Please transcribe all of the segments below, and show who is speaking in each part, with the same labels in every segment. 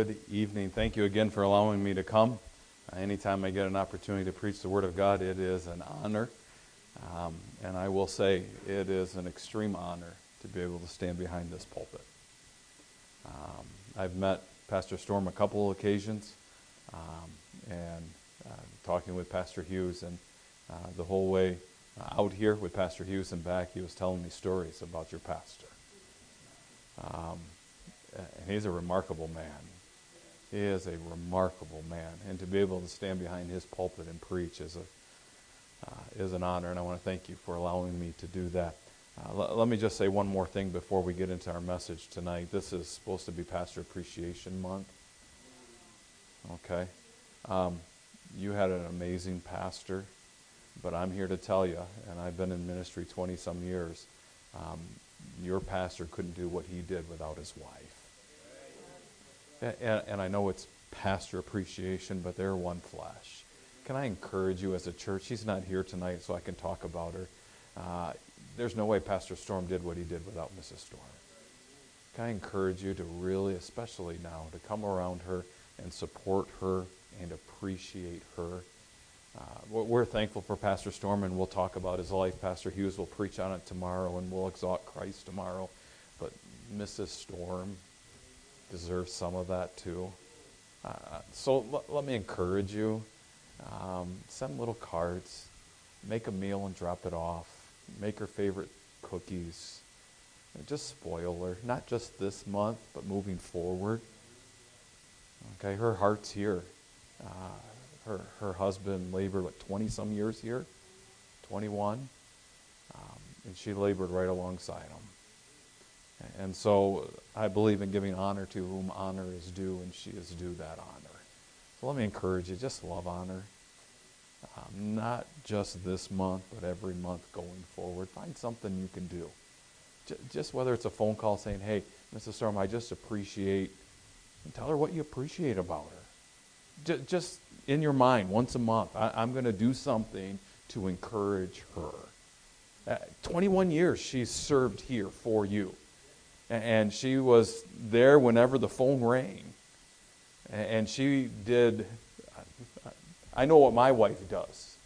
Speaker 1: Good evening. Thank you again for allowing me to come. Anytime I get an opportunity to preach the Word of God, it is an honor. And I will say it is an extreme honor to be able to stand behind this pulpit. I've met Pastor Storm a couple of occasions, and talking with Pastor Hughes, and the whole way out here with Pastor Hughes and back, he was telling me stories about your pastor. And he's a remarkable man. He is a remarkable man. And to be able to stand behind his pulpit and preach is an honor, and I want to thank you for allowing me to do that. Let me just say one more thing before we get into our message tonight. This is supposed to be Pastor Appreciation Month. Okay? You had an amazing pastor, but I'm here to tell you, and I've been in ministry 20-some years, your pastor couldn't do what he did without his wife. And I know it's pastor appreciation, but they're one flesh. Can I encourage you as a church? She's not here tonight, so I can talk about her. There's no way Pastor Storm did what he did without Mrs. Storm. Can I encourage you to really, especially now, to come around her and support her and appreciate her? We're thankful for Pastor Storm, and we'll talk about his life. Pastor Hughes will preach on it tomorrow, and we'll exalt Christ tomorrow. But Mrs. Storm deserves some of that too. So let me encourage you. Send little cards. Make a meal and drop it off. Make her favorite cookies. And just spoil her. Not just this month, but moving forward. Okay, her heart's here. Her husband labored, 20-some years here? 21? And she labored right alongside him. And so I believe in giving honor to whom honor is due, and she is due that honor. So let me encourage you, just love on her. Not just this month, but every month going forward. Find something you can do. Just whether it's a phone call saying, hey, Mrs. Storm, I just appreciate, and tell her what you appreciate about her. Just in your mind, once a month, I'm going to do something to encourage her. 21 years she's served here for you. And she was there whenever the phone rang. And she did, I know what my wife does.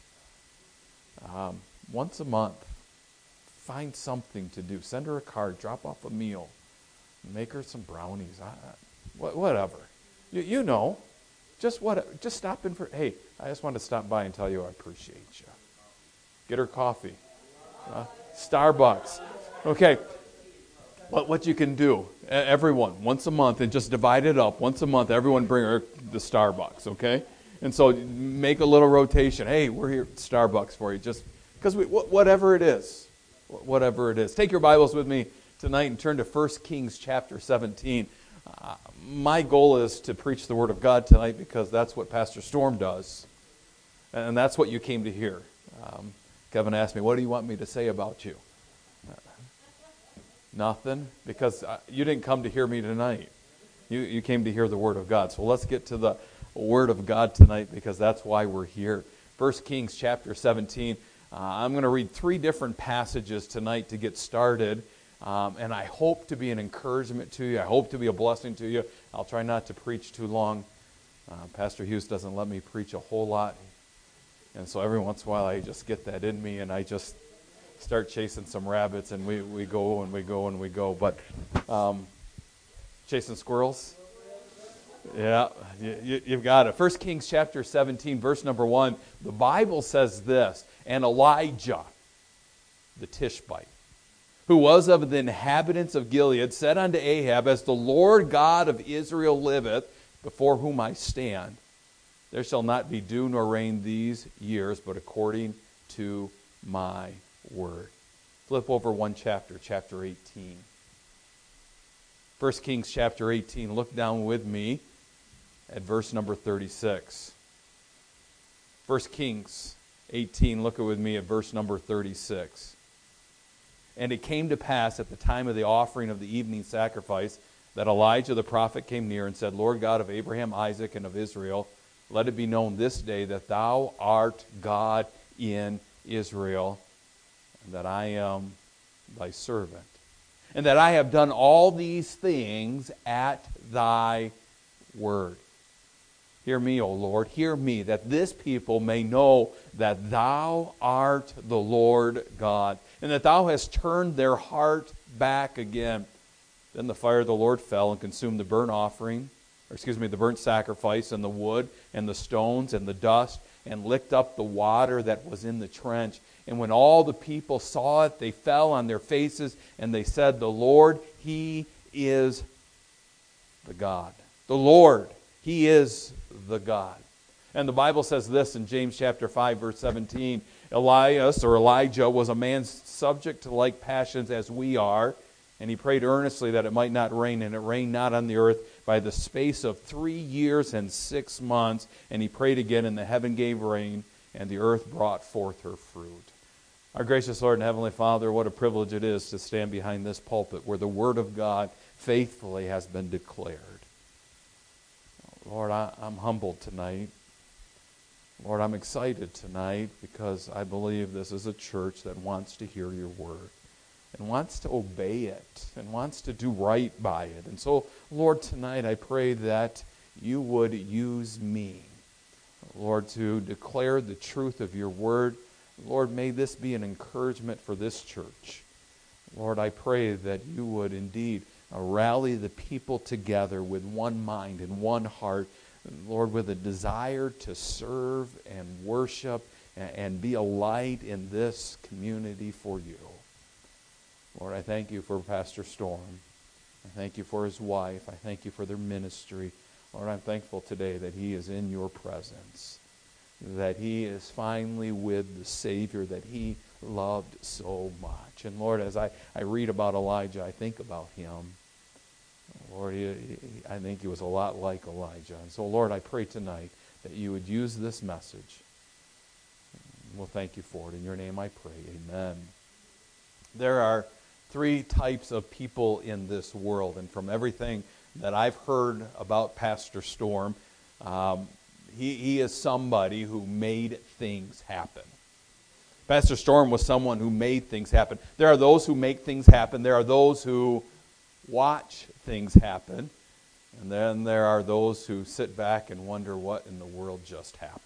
Speaker 1: Once a month, find something to do. Send her a card, drop off a meal, make her some brownies, whatever. You know, just stop in for, hey, I just wanted to stop by and tell you I appreciate you. Get her coffee. Starbucks. Okay. What you can do, everyone, once a month, and just divide it up. Once a month, everyone bring her the Starbucks, okay? And so make a little rotation. Hey, we're here at Starbucks for you. Just because whatever it is. Take your Bibles with me tonight and turn to 1 Kings chapter 17. My goal is to preach the Word of God tonight because that's what Pastor Storm does. And that's what you came to hear. Kevin asked me, what do you want me to say about you? Nothing, because you didn't come to hear me tonight. You came to hear the Word of God. So let's get to the Word of God tonight because that's why we're here. 1 Kings chapter 17. I'm going to read 3 different passages tonight to get started. And I hope to be an encouragement to you. I hope to be a blessing to you. I'll try not to preach too long. Pastor Hughes doesn't let me preach a whole lot. And so every once in a while I just get that in me and I just start chasing some rabbits, and we go and we go and we go. But chasing squirrels? Yeah, you've got it. 1 Kings chapter 17, verse number 1, the Bible says this, and Elijah, the Tishbite, who was of the inhabitants of Gilead, said unto Ahab, as the Lord God of Israel liveth, before whom I stand, there shall not be dew nor rain these years, but according to my word. Flip over one chapter, chapter 18. 1 Kings chapter 18. Look down with me at verse number 36. 1 Kings 18. Look with me at verse number 36. And it came to pass at the time of the offering of the evening sacrifice that Elijah the prophet came near and said, Lord God of Abraham, Isaac, and of Israel, let it be known this day that thou art God in Israel, and that I am thy servant, and that I have done all these things at thy word. Hear me, O Lord, hear me, that this people may know that thou art the Lord God, and that thou hast turned their heart back again. Then the fire of the Lord fell and consumed the the burnt sacrifice, and the wood, and the stones, and the dust, and licked up the water that was in the trench. And when all the people saw it, they fell on their faces, and they said, the Lord, He is the God. The Lord, He is the God. And the Bible says this in James chapter 5, verse 17, Elijah was a man subject to like passions as we are, and he prayed earnestly that it might not rain, and it rained not on the earth by the space of 3 years and 6 months. And he prayed again, and the heaven gave rain, and the earth brought forth her fruit. Our gracious Lord and Heavenly Father, what a privilege it is to stand behind this pulpit where the Word of God faithfully has been declared. Lord, I'm humbled tonight. Lord, I'm excited tonight because I believe this is a church that wants to hear your word and wants to obey it and wants to do right by it. And so, Lord, tonight I pray that you would use me, Lord, to declare the truth of your word. Lord, may this be an encouragement for this church. Lord, I pray that you would indeed rally the people together with one mind and one heart, Lord, with a desire to serve and worship and be a light in this community for you. Lord, I thank you for Pastor Storm. I thank you for his wife. I thank you for their ministry. Lord, I'm thankful today that he is in your presence, that he is finally with the Savior that he loved so much. And Lord, as I read about Elijah, I think about him. Lord, I think he was a lot like Elijah. And so, Lord, I pray tonight that you would use this message. We'll thank you for it. In your name I pray. Amen. There are 3 types of people in this world. And from everything that I've heard about Pastor Storm, he is somebody who made things happen. Pastor Storm was someone who made things happen. There are those who make things happen. There are those who watch things happen. And then there are those who sit back and wonder what in the world just happened.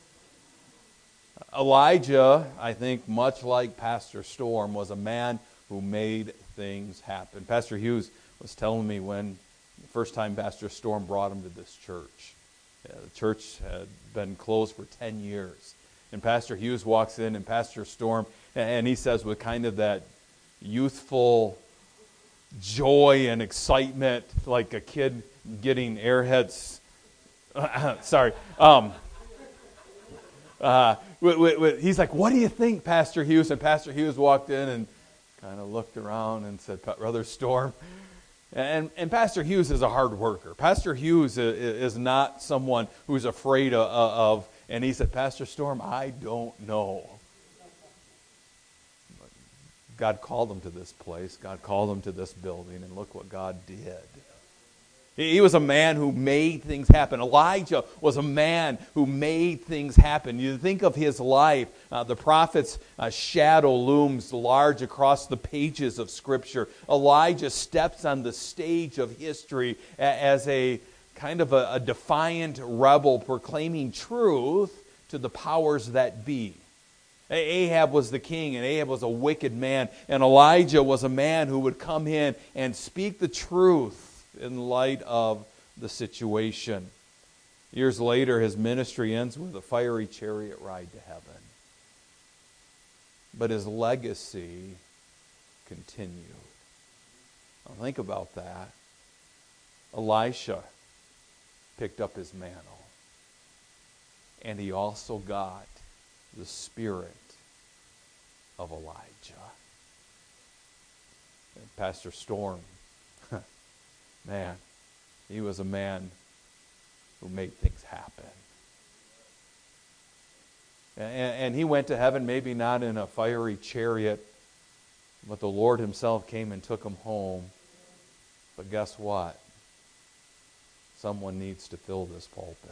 Speaker 1: Elijah, I think, much like Pastor Storm, was a man who made things happen. Pastor Hughes was telling me when the first time Pastor Storm brought him to this church. The church had been closed for 10 years. And Pastor Hughes walks in, and Pastor Storm, and he says with kind of that youthful joy and excitement, like a kid getting airheads. Sorry. He's like, what do you think, Pastor Hughes? And Pastor Hughes walked in and kind of looked around and said, Brother Storm. And Pastor Hughes is a hard worker. Pastor Hughes is not someone who's afraid of, and he said, Pastor Storm, I don't know. But God called him to this place. God called him to this building, and look what God did. He was a man who made things happen. Elijah was a man who made things happen. You think of his life, the prophet's shadow looms large across the pages of Scripture. Elijah steps on the stage of history as a kind of a defiant rebel proclaiming truth to the powers that be. Ahab was the king, and Ahab was a wicked man. And Elijah was a man who would come in and speak the truth in light of the situation. Years later, his ministry ends with a fiery chariot ride to heaven. But his legacy continued. Now think about that. Elisha picked up his mantle, and he also got the spirit of Elijah. And Pastor Storm, man, he was a man who made things happen. And he went to heaven, maybe not in a fiery chariot, but the Lord himself came and took him home. But guess what? Someone needs to fill this pulpit.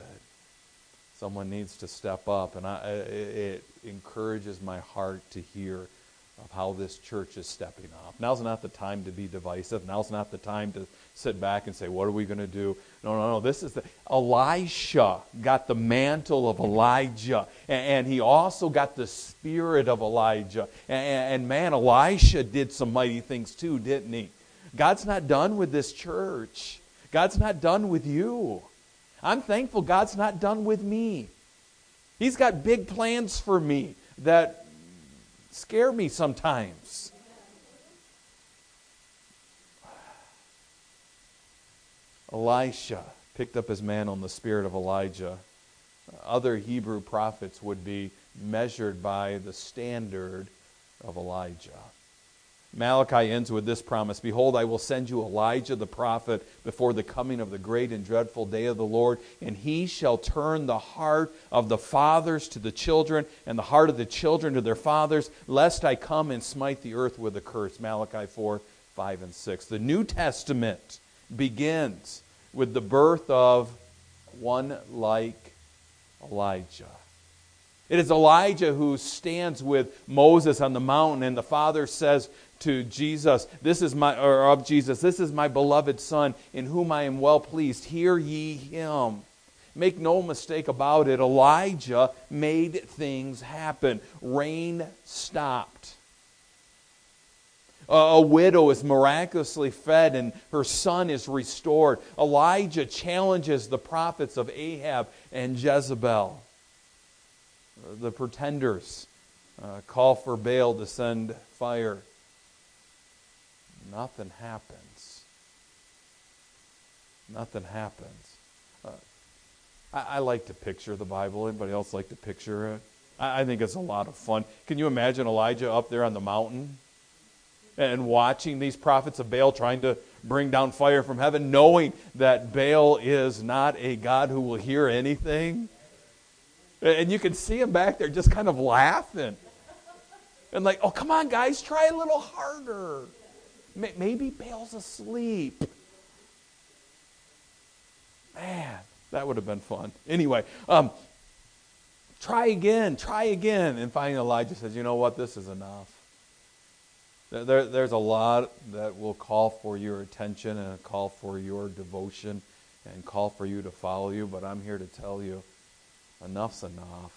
Speaker 1: Someone needs to step up. And it encourages my heart to hear of how this church is stepping up. Now's not the time to be divisive. Now's not the time to sit back and say, what are we going to do? No. Elisha got the mantle of Elijah, and he also got the spirit of Elijah. And man, Elisha did some mighty things too, didn't he? God's not done with this church. God's not done with you. I'm thankful God's not done with me. He's got big plans for me that scare me sometimes. Elisha picked up his mantle in the spirit of Elijah. Other Hebrew prophets would be measured by the standard of Elijah. Malachi ends with this promise, behold, I will send you Elijah the prophet before the coming of the great and dreadful day of the Lord, and he shall turn the heart of the fathers to the children, and the heart of the children to their fathers, lest I come and smite the earth with a curse. Malachi 4, 5, and 6. The New Testament begins with the birth of one like Elijah. It is Elijah who stands with Moses on the mountain, and the Father says to Jesus, this is my beloved Son, in whom I am well pleased. Hear ye him. Make no mistake about it, Elijah made things happen. Rain stopped. A widow is miraculously fed and her son is restored. Elijah challenges the prophets of Ahab and Jezebel. The pretenders call for Baal to send fire. Nothing happens. Nothing happens. I like to picture the Bible. Anybody else like to picture it? I think it's a lot of fun. Can you imagine Elijah up there on the mountain and watching these prophets of Baal trying to bring down fire from heaven, knowing that Baal is not a God who will hear anything? And you can see him back there just kind of laughing. And like, oh, come on, guys, try a little harder. Maybe Baal's asleep. Man, that would have been fun. Anyway, try again. And finally Elijah says, you know what, this is enough. There's a lot that will call for your attention and call for your devotion and call for you to follow you, but I'm here to tell you, enough's enough.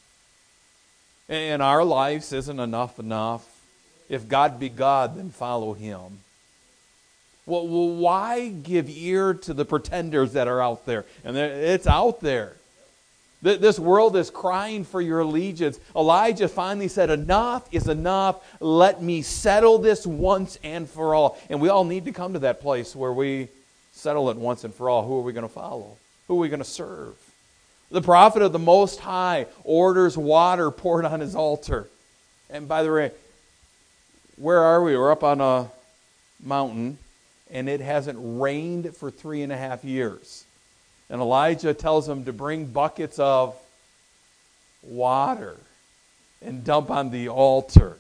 Speaker 1: And our lives isn't enough. If God be God, then follow Him. Well, why give ear to the pretenders that are out there? And it's out there. This world is crying for your allegiance. Elijah finally said, enough is enough. Let me settle this once and for all. And we all need to come to that place where we settle it once and for all. Who are we going to follow? Who are we going to serve? The prophet of the Most High orders water poured on his altar. And by the way, where are we? We're up on a mountain, and it hasn't rained for 3.5 years. And Elijah tells them to bring buckets of water and dump on the altar.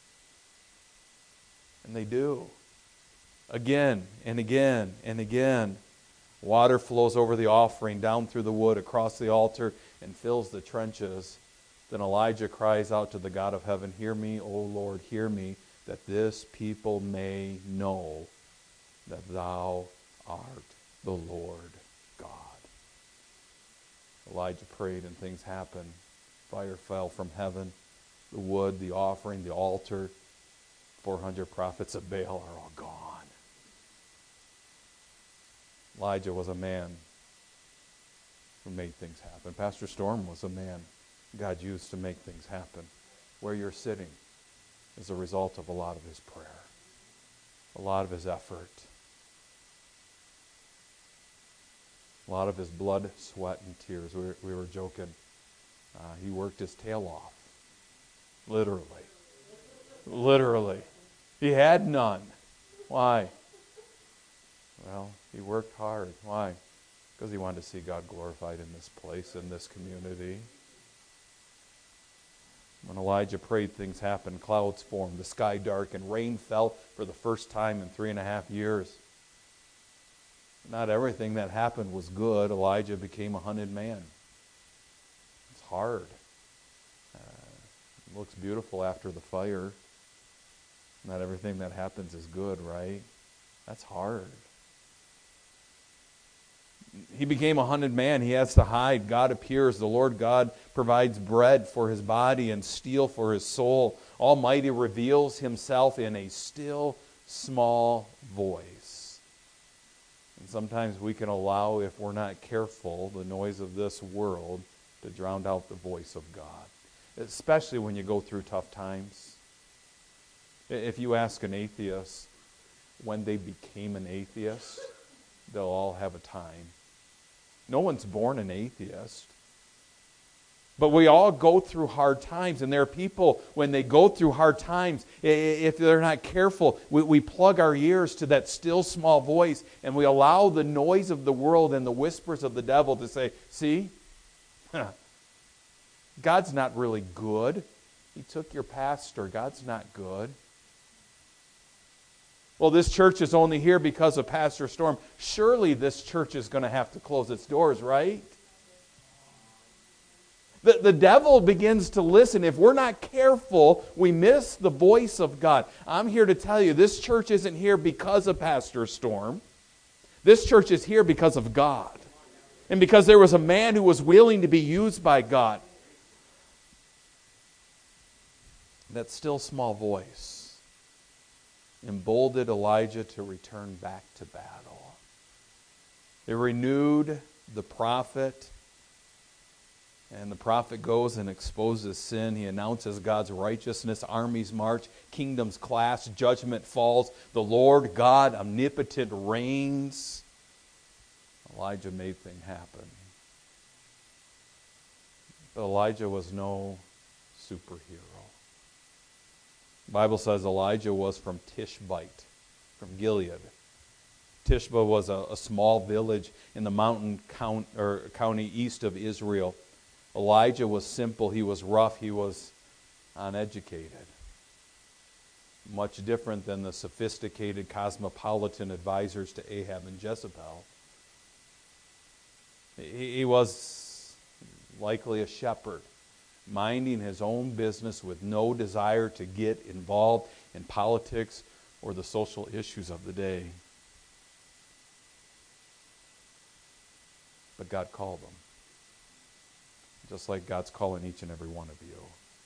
Speaker 1: And they do. Again and again and again. Water flows over the offering, down through the wood, across the altar, and fills the trenches. Then Elijah cries out to the God of heaven, hear me, O Lord, hear me, that this people may know that thou art the Lord God. Elijah prayed and things happened. Fire fell from heaven. The wood, the offering, the altar, 400 prophets of Baal are all gone. Elijah was a man who made things happen. Pastor Storm was a man God used to make things happen. Where you're sitting is a result of a lot of his prayer, a lot of his effort, a lot of his blood, sweat, and tears. We were joking. He worked his tail off. Literally. He had none. Why? Well, he worked hard. Why? Because he wanted to see God glorified in this place, in this community. When Elijah prayed, things happened. Clouds formed, the sky darkened, rain fell for the first time in 3.5 years. Not everything that happened was good. Elijah became a hunted man. It's hard. It looks beautiful after the fire. Not everything that happens is good, right? That's hard. He became a hunted man. He has to hide. God appears. The Lord God provides bread for his body and steel for his soul. Almighty reveals himself in a still, small voice. And sometimes we can allow, if we're not careful, the noise of this world to drown out the voice of God, especially when you go through tough times. If you ask an atheist when they became an atheist, they'll all have a time. No one's born an atheist. But we all go through hard times, and there are people, when they go through hard times, if they're not careful, we plug our ears to that still small voice, and we allow the noise of the world and the whispers of the devil to say, see, God's not really good. He took your pastor. God's not good. Well, this church is only here because of Pastor Storm. Surely this church is going to have to close its doors, right? The devil begins to listen. If we're not careful, we miss the voice of God. I'm here to tell you, this church isn't here because of Pastor Storm. This church is here because of God. And because there was a man who was willing to be used by God. That still small voice emboldened Elijah to return back to battle. It renewed the prophet, and the prophet goes and exposes sin. He announces God's righteousness. Armies march, kingdoms clash, judgment falls. The Lord God omnipotent reigns. Elijah made things happen. But Elijah was no superhero. The Bible says Elijah was from Tishbite, from Gilead. Tishba was a small village in the mountain county east of Israel. Elijah was simple, he was rough, he was uneducated. Much different than the sophisticated cosmopolitan advisors to Ahab and Jezebel. He was likely a shepherd, minding his own business with no desire to get involved in politics or the social issues of the day. But God called him, just like God's calling each and every one of you.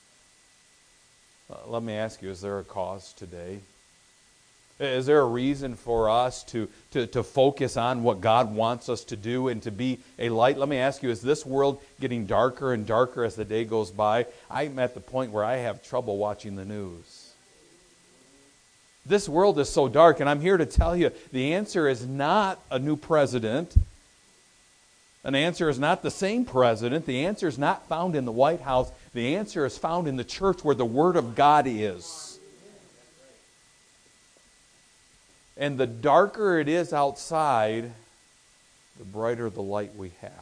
Speaker 1: Let me ask you, is there a cause today? Is there a reason for us to focus on what God wants us to do and to be a light? Let me ask you, is this world getting darker and darker as the day goes by? I'm at the point where I have trouble watching the news. This world is so dark, and I'm here to tell you, the answer is not a new president. An answer is not the same president. The answer is not found in the White House. The answer is found in the church where the Word of God is. And the darker it is outside, the brighter the light we have.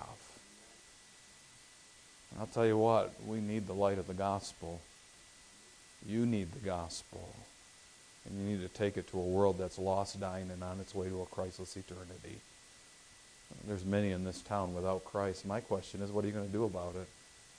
Speaker 1: And I'll tell you what, we need the light of the gospel. You need the gospel. And you need to take it to a world that's lost, dying, and on its way to a Christless eternity. There's many in this town without Christ. My question is, what are you going to do about it?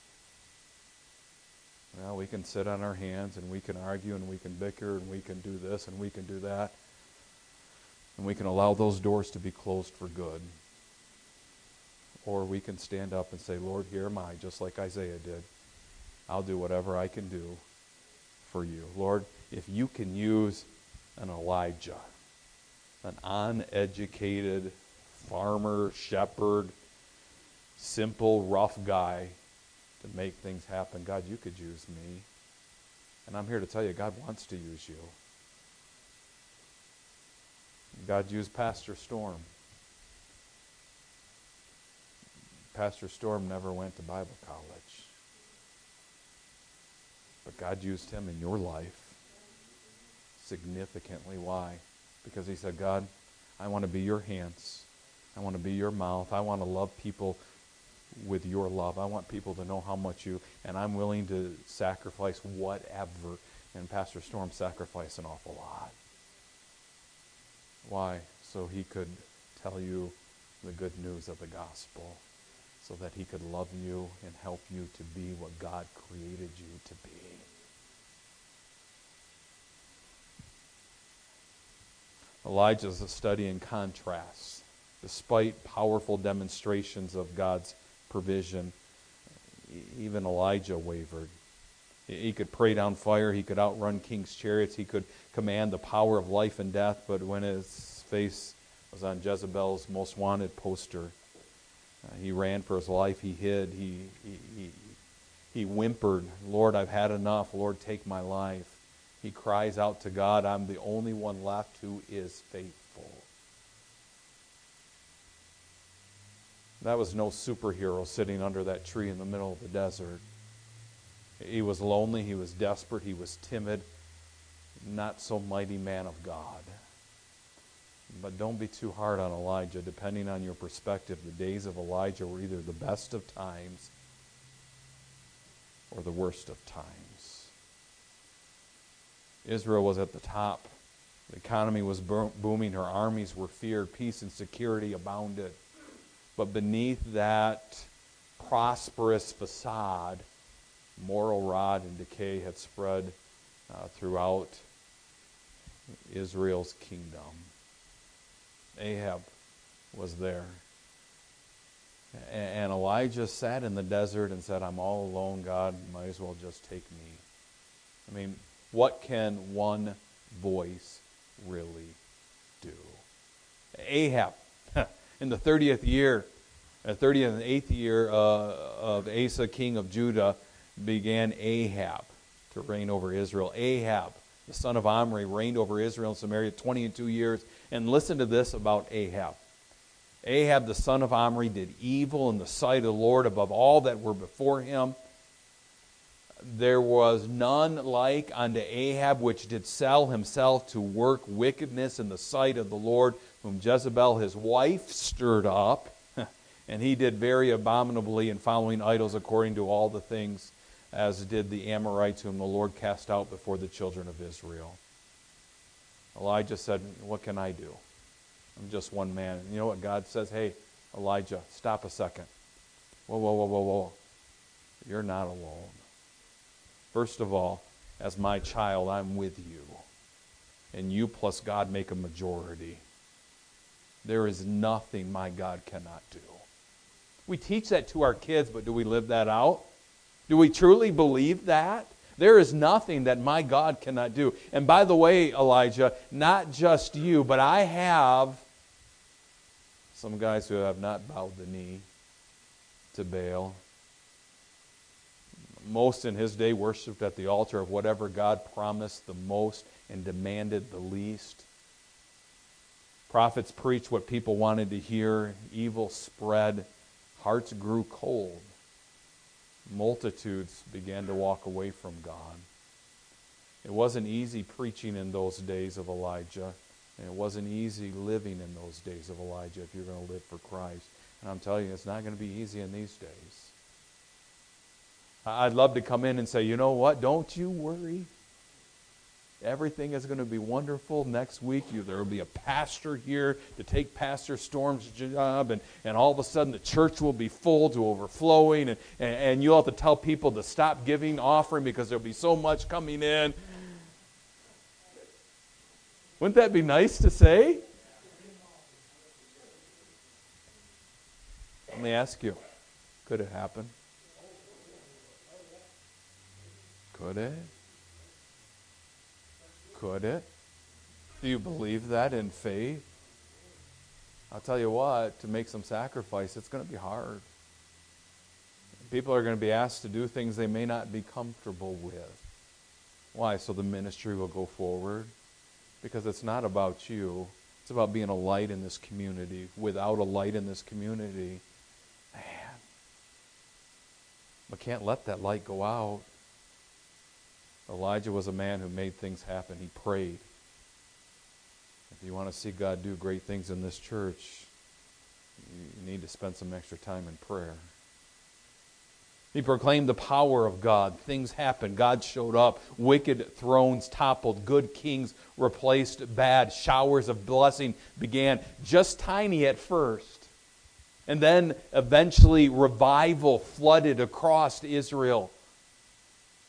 Speaker 1: Well, we can sit on our hands and we can argue and we can bicker and we can do this and we can do that. And we can allow those doors to be closed for good. Or we can stand up and say, Lord, here am I, just like Isaiah did. I'll do whatever I can do for you. Lord, if you can use an Elijah, an uneducated farmer, shepherd, simple, rough guy to make things happen, God, you could use me. And I'm here to tell you, God wants to use you. God used Pastor Storm. Pastor Storm never went to Bible college. But God used him in your life significantly. Why? Because he said, God, I want to be your hands. I want to be your mouth. I want to love people with your love. I want people to know how much you, and I'm willing to sacrifice whatever. And Pastor Storm sacrificed an awful lot. Why? So he could tell you the good news of the gospel, so that he could love you and help you to be what God created you to be. Elijah's a study in contrasts. Despite powerful demonstrations of God's provision, even Elijah wavered. He could pray down fire. He could outrun king's chariots. He could command the power of life and death. But when his face was on Jezebel's most wanted poster, he ran for his life. He hid. He whimpered, "Lord, I've had enough. Lord, take my life." He cries out to God, "I'm the only one left who is faithful." That was no superhero sitting under that tree in the middle of the desert. He was lonely, he was desperate, he was timid, not so mighty man of God. But don't be too hard on Elijah. Depending on your perspective, the days of Elijah were either the best of times or the worst of times. Israel was at the top. The economy was booming. Her armies were feared. Peace and security abounded. But beneath that prosperous facade, moral rot and decay had spread throughout Israel's kingdom. Ahab was there. And Elijah sat in the desert and said, "I'm all alone, God. You might as well just take me." I mean, what can one voice really do? Ahab, in the 30th and 8th year of Asa, king of Judah, began Ahab to reign over Israel. Ahab, the son of Omri, reigned over Israel and Samaria 22 years. And listen to this about Ahab. Ahab, the son of Omri, did evil in the sight of the Lord above all that were before him. There was none like unto Ahab, which did sell himself to work wickedness in the sight of the Lord, whom Jezebel his wife stirred up. And he did very abominably in following idols according to all the things as did the Amorites whom the Lord cast out before the children of Israel. Elijah said, "What can I do? I'm just one man." And you know what God says? "Hey, Elijah, stop a second. Whoa. You're not alone. First of all, as my child, I'm with you. And you plus God make a majority. There is nothing my God cannot do." We teach that to our kids, but do we live that out? Do we truly believe that? There is nothing that my God cannot do. And by the way, Elijah, not just you, but I have some guys who have not bowed the knee to Baal. Most in his day worshipped at the altar of whatever God promised the most and demanded the least. Prophets preached what people wanted to hear. Evil spread. Hearts grew cold. Multitudes began to walk away from God. It wasn't easy preaching in those days of Elijah, and it wasn't easy living in those days of Elijah if you're going to live for Christ. And I'm telling you, it's not going to be easy in these days. I'd love to come in and say, "You know what? Don't you worry. Everything is going to be wonderful. Next week, there will be a pastor here to take Pastor Storm's job, and all of a sudden the church will be full to overflowing, and you'll have to tell people to stop giving offering because there'll be so much coming in." Wouldn't that be nice to say? Let me ask you, could it happen? Could it? Could it? Do you believe that in faith? I'll tell you what, to make some sacrifice, it's going to be hard. People are going to be asked to do things they may not be comfortable with. Why? So the ministry will go forward. Because it's not about you. It's about being a light in this community. Without a light in this community, man, we can't let that light go out. Elijah was a man who made things happen. He prayed. If you want to see God do great things in this church, you need to spend some extra time in prayer. He proclaimed the power of God. Things happened. God showed up. Wicked thrones toppled. Good kings replaced bad. Showers of blessing began. Just tiny at first. And then eventually revival flooded across Israel.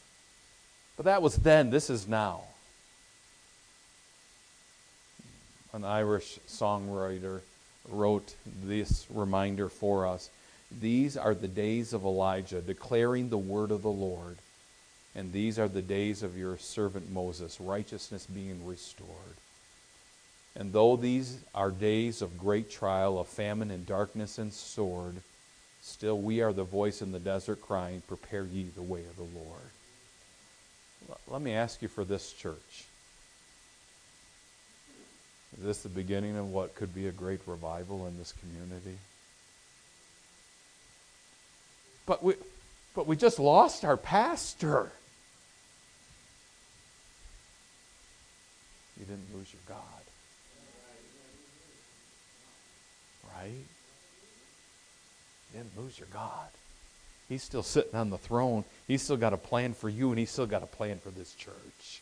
Speaker 1: But that was then. This is now. an Irish songwriter, wrote this reminder for us. These are the days of Elijah, declaring the word of the Lord. And these are the days of your servant Moses, righteousness being restored. And though these are days of great trial, of famine and darkness and sword, still we are the voice in the desert crying, prepare ye the way of the Lord. Let me ask you for this church. Is this the beginning of what could be a great revival in this community? But we just lost our pastor. You didn't lose your God. Right? You didn't lose your God. He's still sitting on the throne. He's still got a plan for you, and he's still got a plan for this church.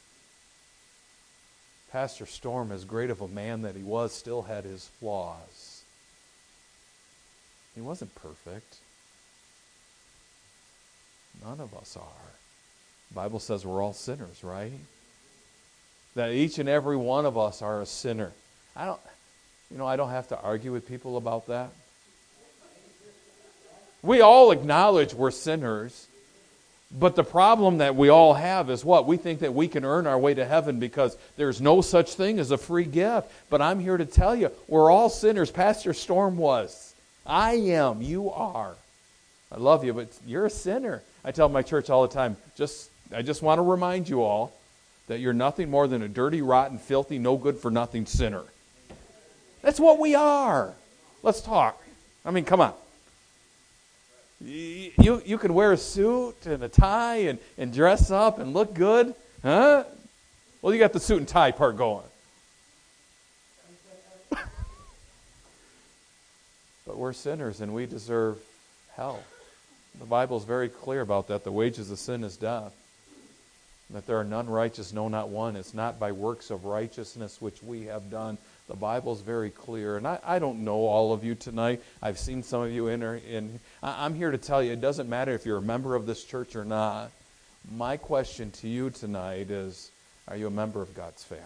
Speaker 1: Pastor Storm, as great of a man that he was, still had his flaws. He wasn't perfect. None of us are. The Bible says we're all sinners, right? That each and every one of us are a sinner. I don't have to argue with people about that. We all acknowledge we're sinners, but the problem that we all have is what? We think that we can earn our way to heaven because there's no such thing as a free gift. But I'm here to tell you, we're all sinners. Pastor Storm was. I am. You are. I love you, but you're a sinner. I tell my church all the time, I just want to remind you all that you're nothing more than a dirty, rotten, filthy, no good for nothing sinner. That's what we are. Let's talk. I mean, come on. You can wear a suit and a tie and dress up and look good. Huh? Well, you got the suit and tie part going. But we're sinners and we deserve hell. The Bible's very clear about that. The wages of sin is death. That there are none righteous, no, not one. It's not by works of righteousness which we have done. The Bible's very clear. And I don't know all of you tonight. I've seen some of you in. I'm here to tell you, it doesn't matter if you're a member of this church or not. My question to you tonight is, are you a member of God's family?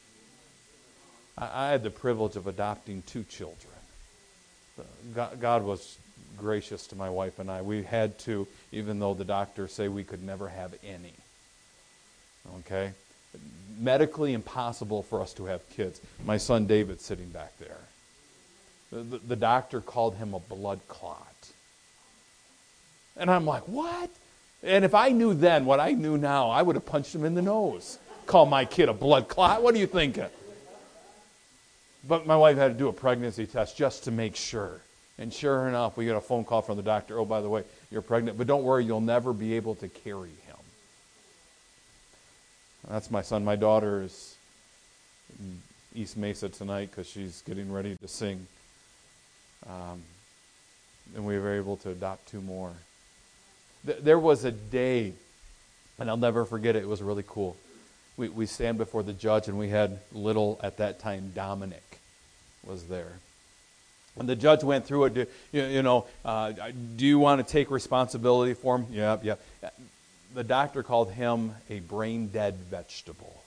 Speaker 1: I had the privilege of adopting 2 children. God was gracious to my wife and I. We had to, even though the doctors say we could never have any. Okay? Medically impossible for us to have kids. My son David sitting back there. The doctor called him a blood clot. And I'm like, what? And if I knew then what I knew now, I would have punched him in the nose. Call my kid a blood clot? What are you thinking? But my wife had to do a pregnancy test just to make sure. And sure enough, we got a phone call from the doctor. Oh, by the way, you're pregnant. But don't worry, you'll never be able to carry him. That's my son. My daughter is in East Mesa tonight because she's getting ready to sing. And we were able to adopt 2 more. There was a day, and I'll never forget it. It was really cool. We stand before the judge, and we had little, at that time, Dominic was there. And the judge went through it. Do you want to take responsibility for him? Yeah. The doctor called him a brain-dead vegetable.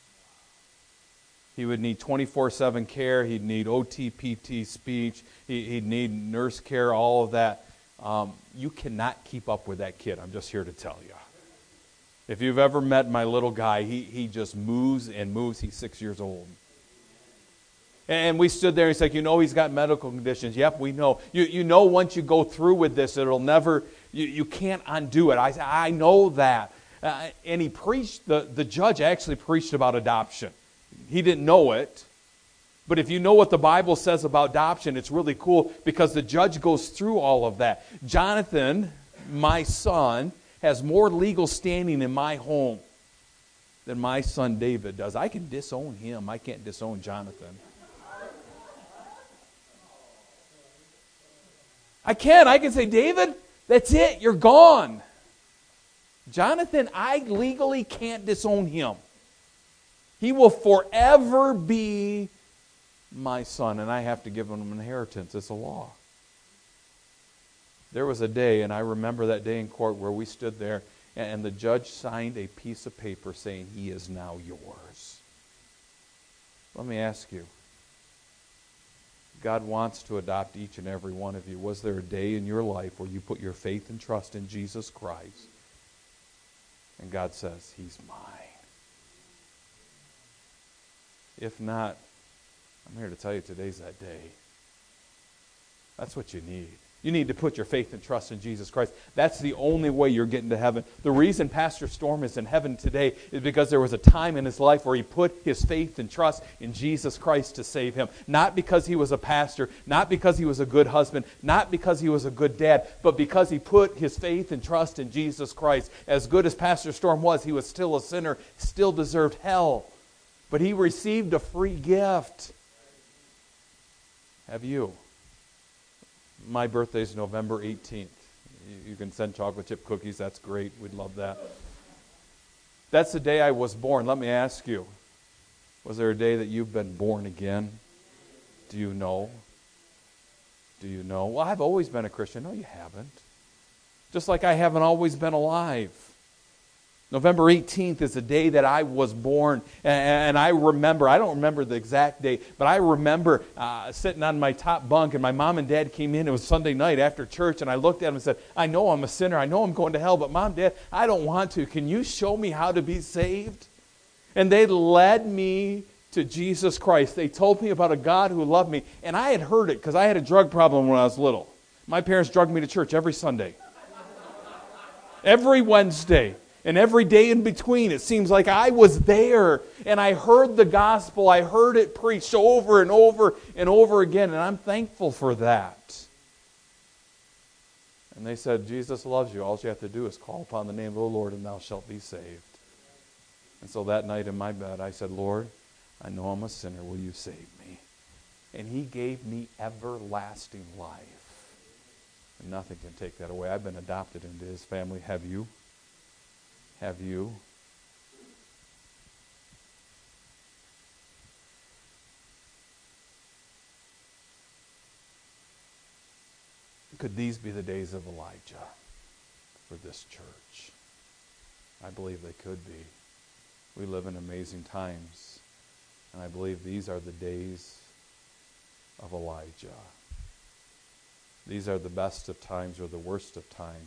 Speaker 1: He would need 24/7 care. He'd need OT, PT, speech. He'd need nurse care, all of that. You cannot keep up with that kid. I'm just here to tell you. If you've ever met my little guy, he just moves and moves. He's 6 years old. And we stood there and he's like, he's got medical conditions. Yep, we know. You know once you go through with this, it'll never, you can't undo it. I know that. And he preached, the judge actually preached about adoption. He didn't know it. But if you know what the Bible says about adoption, it's really cool because the judge goes through all of that. Jonathan, my son, has more legal standing in my home than my son David does. I can disown him. I can't disown Jonathan. I can say, David, that's it, you're gone. Jonathan, I legally can't disown him. He will forever be my son, and I have to give him an inheritance. It's a law. There was a day, and I remember that day in court where we stood there, and the judge signed a piece of paper saying, he is now yours. Let me ask you. God wants to adopt each and every one of you. Was there a day in your life where you put your faith and trust in Jesus Christ? And God says, He's mine. If not, I'm here to tell you today's that day. That's what you need. You need to put your faith and trust in Jesus Christ. That's the only way you're getting to heaven. The reason Pastor Storm is in heaven today is because there was a time in his life where he put his faith and trust in Jesus Christ to save him. Not because he was a pastor, not because he was a good husband, not because he was a good dad, but because he put his faith and trust in Jesus Christ. As good as Pastor Storm was, he was still a sinner, still deserved hell. But he received a free gift. Have you? My birthday is November 18th. You can send chocolate chip cookies. That's great. We'd love that. That's the day I was born. Let me ask you, was there a day that you've been born again? Do you know? Do you know? Well, I've always been a Christian. No, you haven't. Just like I haven't always been alive. November 18th is the day that I was born, and I remember, I don't remember the exact day, but I remember sitting on my top bunk, and my mom and dad came in. It was Sunday night after church, and I looked at them and said, I know I'm a sinner. I know I'm going to hell, but Mom, Dad, I don't want to. Can you show me how to be saved? And they led me to Jesus Christ. They told me about a God who loved me, and I had heard it because I had a drug problem when I was little. My parents drugged me to church every Sunday, every Wednesday. And every day in between, it seems like I was there and I heard the gospel. I heard it preached over and over and over again, and I'm thankful for that. And they said, Jesus loves you. All you have to do is call upon the name of the Lord and thou shalt be saved. And so that night in my bed, I said, Lord, I know I'm a sinner. Will you save me? And He gave me everlasting life. And nothing can take that away. I've been adopted into His family. Have you? Have you? Could these be the days of Elijah for this church? I believe they could be. We live in amazing times, and I believe these are the days of Elijah. These are the best of times or the worst of times.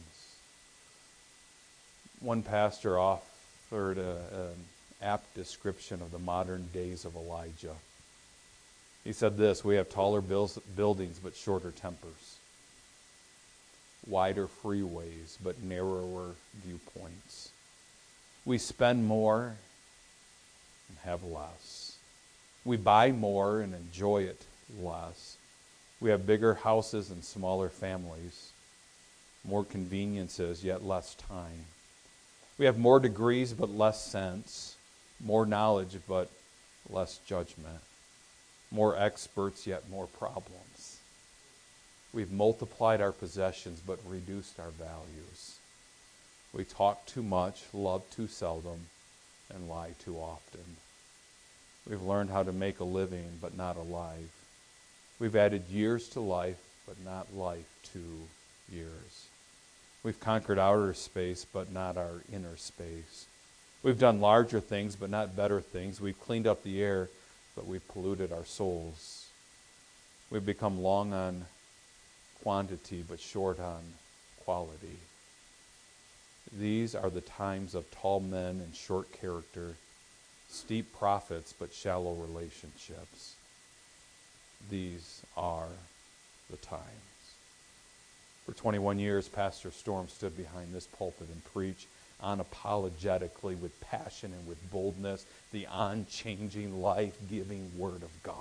Speaker 1: One pastor offered an apt description of the modern days of Elijah. He said this: we have taller buildings but shorter tempers, wider freeways but narrower viewpoints. We spend more and have less. We buy more and enjoy it less. We have bigger houses and smaller families, more conveniences yet less time. We have more degrees but less sense, more knowledge but less judgment, more experts yet more problems. We've multiplied our possessions but reduced our values. We talk too much, love too seldom, and lie too often. We've learned how to make a living but not a life. We've added years to life but not life to years. We've conquered outer space, but not our inner space. We've done larger things, but not better things. We've cleaned up the air, but we've polluted our souls. We've become long on quantity, but short on quality. These are the times of tall men and short character, steep prophets, but shallow relationships. These are the times. For 21 years, Pastor Storm stood behind this pulpit and preached unapologetically, with passion and with boldness, the unchanging, life-giving Word of God.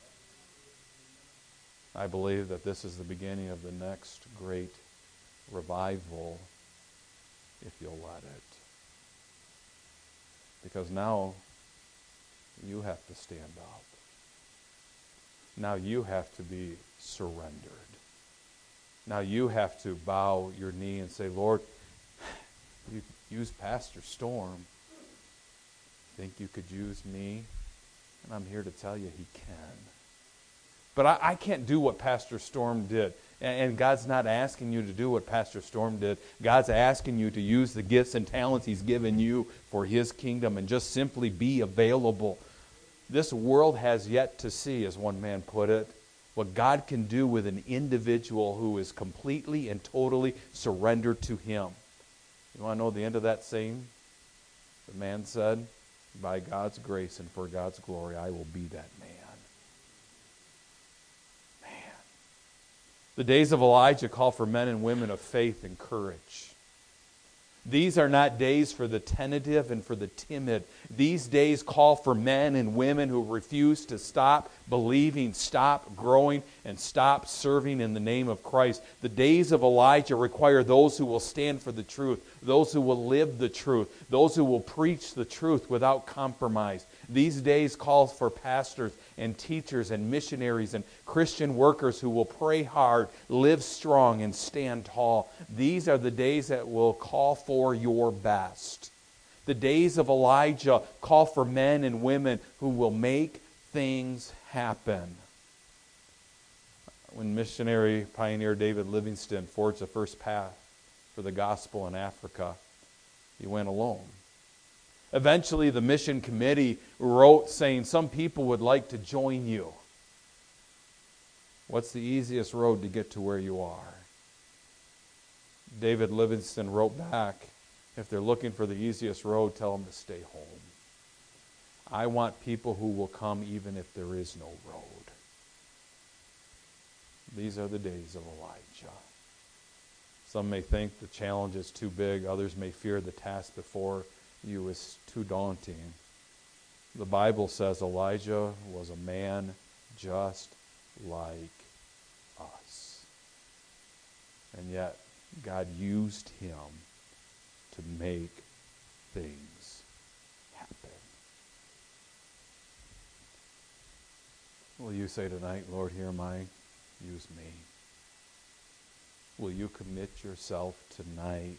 Speaker 1: I believe that this is the beginning of the next great revival, if you'll let it. Because now you have to stand up. Now you have to be surrendered. Now you have to bow your knee and say, Lord, you used Pastor Storm. Think you could use me? And I'm here to tell you He can. But I can't do what Pastor Storm did. And God's not asking you to do what Pastor Storm did. God's asking you to use the gifts and talents He's given you for His kingdom and just simply be available. This world has yet to see, as one man put it, what God can do with an individual who is completely and totally surrendered to Him. You want to know the end of that saying? The man said, by God's grace and for God's glory, I will be that man. Man. The days of Elijah call for men and women of faith and courage. These are not days for the tentative and for the timid. These days call for men and women who refuse to stop believing, stop growing, and stop serving in the name of Christ. The days of Elijah require those who will stand for the truth, those who will live the truth, those who will preach the truth without compromise. These days call for pastors and teachers and missionaries and Christian workers who will pray hard, live strong, and stand tall. These are the days that will call for your best. The days of Elijah call for men and women who will make things happen. When missionary pioneer David Livingstone forged the first path for the gospel in Africa, he went alone. Eventually, the mission committee wrote saying, some people would like to join you. What's the easiest road to get to where you are? David Livingstone wrote back, if they're looking for the easiest road, tell them to stay home. I want people who will come even if there is no road. These are the days of Elijah. Some may think the challenge is too big. Others may fear the task before you is too daunting. The Bible says Elijah was a man just like us. And yet, God used him to make things happen. Will you say tonight, Lord, here am I, use me? Will you commit yourself tonight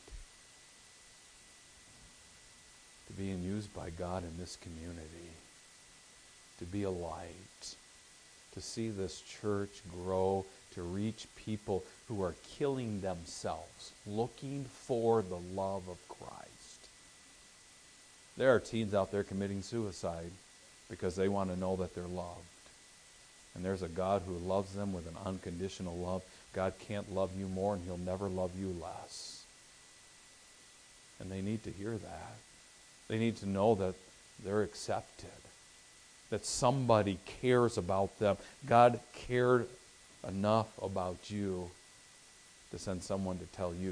Speaker 1: to being used by God in this community, to be a light, to see this church grow, to reach people who are killing themselves, looking for the love of Christ? There are teens out there committing suicide because they want to know that they're loved. And there's a God who loves them with an unconditional love. God can't love you more, and He'll never love you less. And they need to hear that. They need to know that they're accepted, that somebody cares about them. God cared enough about you to send someone to tell you.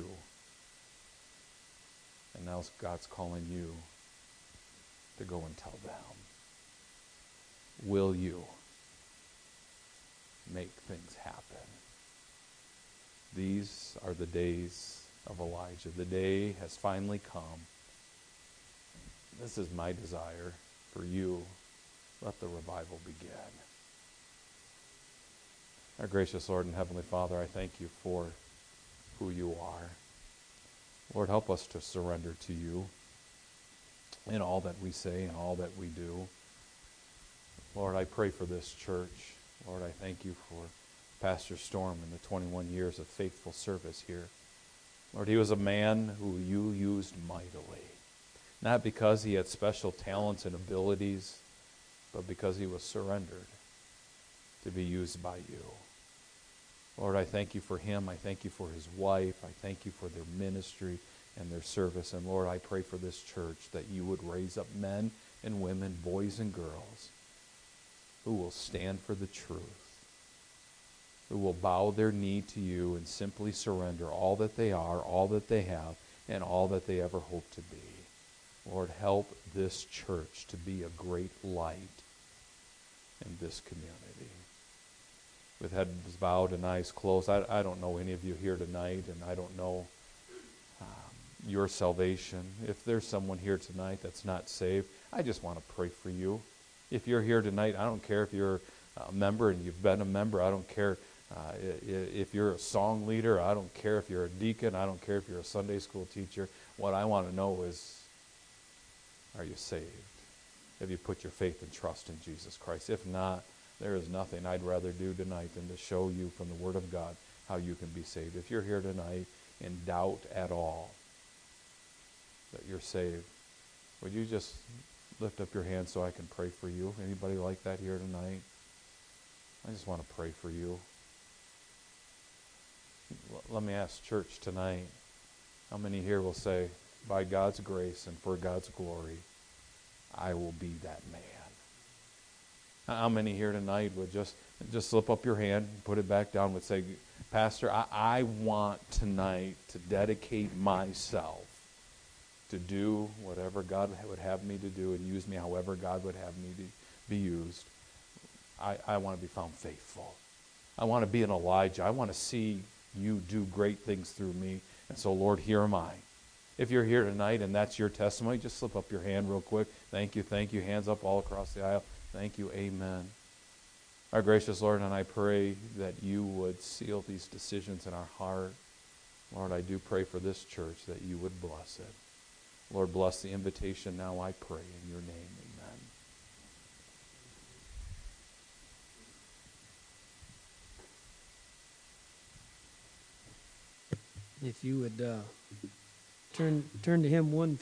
Speaker 1: And now God's calling you to go and tell them. Will you make things happen? These are the days of Elijah. The day has finally come. This is my desire for you. Let the revival begin. Our gracious Lord and Heavenly Father, I thank you for who you are. Lord, help us to surrender to you in all that we say and all that we do. Lord, I pray for this church. Lord, I thank you for Pastor Storm and the 21 years of faithful service here. Lord, he was a man who you used mightily. Not because he had special talents and abilities, but because he was surrendered to be used by you. Lord, I thank you for him. I thank you for his wife. I thank you for their ministry and their service. And Lord, I pray for this church that you would raise up men and women, boys and girls, who will stand for the truth, who will bow their knee to you and simply surrender all that they are, all that they have, and all that they ever hope to be. Lord, help this church to be a great light in this community. With heads bowed and eyes closed, I don't know any of you here tonight, and I don't know your salvation. If there's someone here tonight that's not saved, I just want to pray for you. If you're here tonight, I don't care if you're a member and you've been a member. I don't care if you're a song leader. I don't care if you're a deacon. I don't care if you're a Sunday school teacher. What I want to know is, are you saved? Have you put your faith and trust in Jesus Christ? If not, there is nothing I'd rather do tonight than to show you from the Word of God how you can be saved. If you're here tonight in doubt at all that you're saved, would you just lift up your hand so I can pray for you. Anybody like that here tonight? I just want to pray for you. Let me ask church tonight, how many here will say, by God's grace and for God's glory, I will be that man? How many here tonight would just slip up your hand, put it back down, would say, Pastor, I want tonight to dedicate myself to do whatever God would have me to do and use me however God would have me to be used. I want to be found faithful. I want to be an Elijah. I want to see you do great things through me. And so, Lord, here am I. If you're here tonight and that's your testimony, just slip up your hand real quick. Thank you, thank you. Hands up all across the aisle. Thank you, amen. Our gracious Lord, and I pray that you would seal these decisions in our heart. Lord, I do pray for this church that you would bless it. Lord, bless the invitation now, I pray in your name, amen.
Speaker 2: If you would turn to hymn 1